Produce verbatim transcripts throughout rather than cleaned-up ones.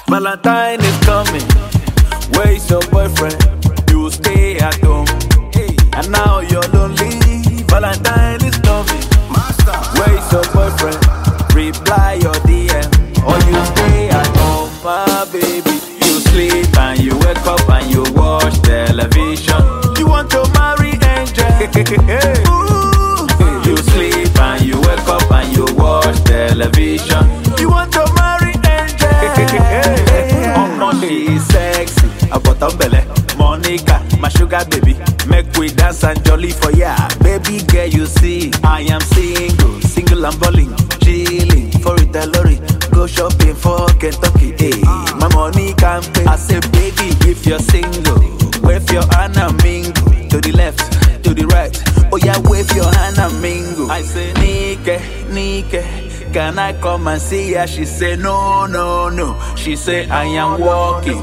Valentine is coming. Where is your boyfriend? You stay at home. And now you're lonely. Valentine is coming. Where is your boyfriend? Reply your D M. Or you stay at home, my baby. You sleep and you wake up and you watch television. You want to marry Angel. Ooh. You sleep and you wake up and you watch television. You want to marry Mama, she is sexy. I got a belly. Monica, my sugar baby. Make we dance and jolly for ya. Baby girl, you see, I am single. Single and balling. Chilling for it, lorry. Go shopping for Kentucky. Hey, my money can pay. I say, baby, if you're single, wave your hand and mingle. To the left, to the right. Oh yeah, wave your hand and mingle. I say, Nike, Nike. Can I come and see her? She say no, no, no. She say I am walking.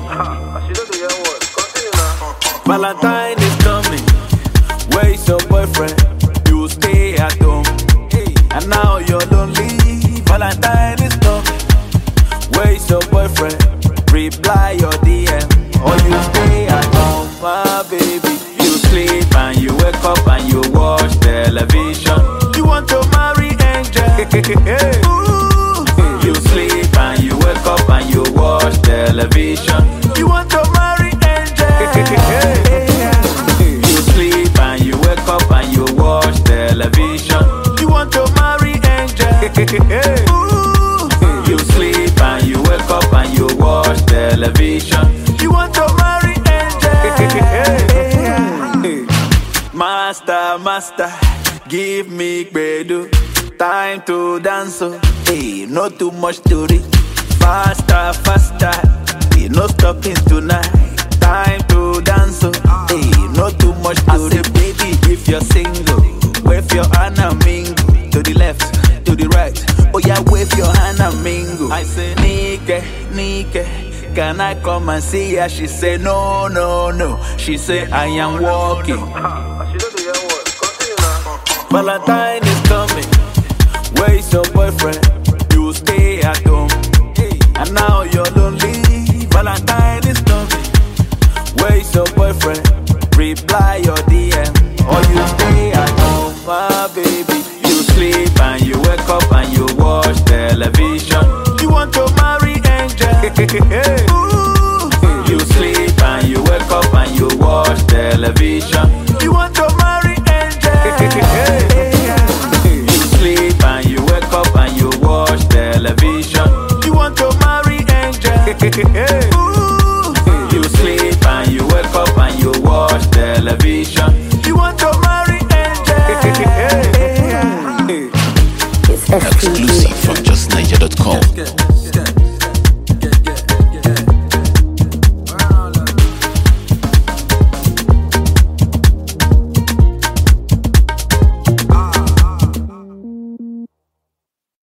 Valentine is coming. Where is your boyfriend? You stay at home. And now you're lonely. Valentine is coming. Where is your boyfriend? Reply your D M. Or you stay at home, my baby. You sleep and you wake up and you watch television. You want to marry Angel. Ooh. You sleep and you wake up and you watch television. You want to marry Angel. You sleep and you wake up and you watch television. You want to marry Angel. Ooh. You sleep and you wake up and you watch television. You want to marry Angel. Master, master, give me bedu. Time to dance, oh. Hey, not too much to read. Faster, faster, hey, no stopping tonight. Time to dance, oh. Hey, not too much to I read. Say, baby, if you're single, wave your hand and mingle. To the left, to the right. Oh yeah, wave your hand and mingle. I say, Nike, Nike. Can I come and see her? She say no, no, no. She say I am walking. Valentine is coming. Where is your boyfriend? You stay at home. And now you're lonely. Valentine is coming. Where is your boyfriend? Reply your D M. Or you stay at home, my baby. You sleep and you wake up and you watch television. You want to marry Angel. Ooh. You sleep and you wake up and you watch television. You want to marry Angel. You sleep and you wake up and you watch television. You want to marry Angel. Ooh. You sleep and you wake up and you watch television. You want to marry Angel. Exclusive from just niger dot com.